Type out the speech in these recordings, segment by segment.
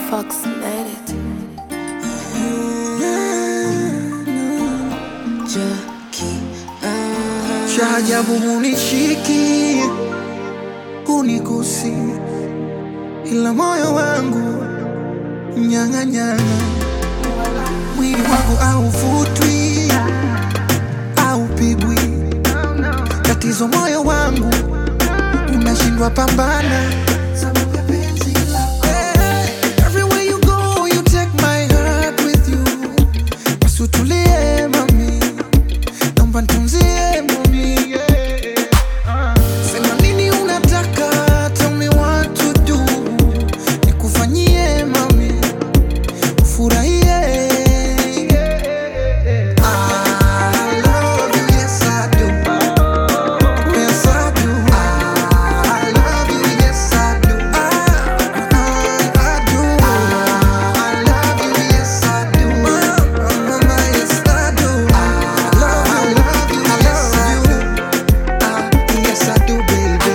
Fox made it. Cha ajabu hunishiki, hunigusi, ila moyo wangu nyang'anyana. Mwili wangu hauvutwi, haupigwi. Tatizo moyo wangu unashindwa pambana. Everywhere you go, you take my heart with you. Basi utulie mami, naomba nitunzie mami. Sema nini unataka, tell me what to do. Nikufanyie mami, ufurahie. I love you, yes I do. Yes I do. I love you, yes I do. I do. I love you, yes I do. Mama, yes I do. I love you, yes I do. Yes I do, baby.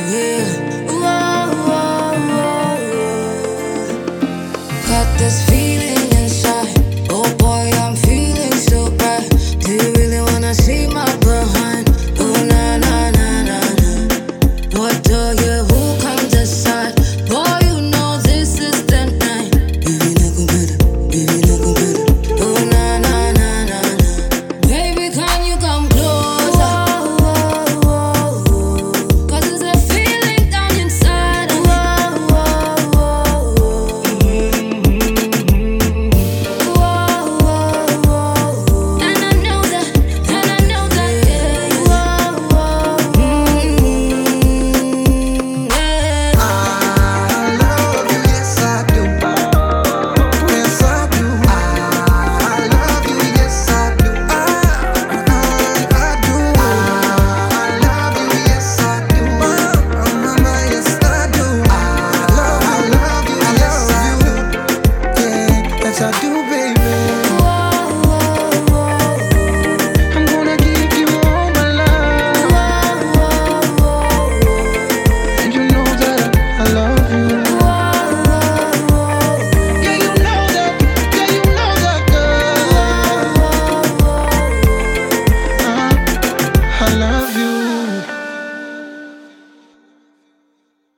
Got this feeling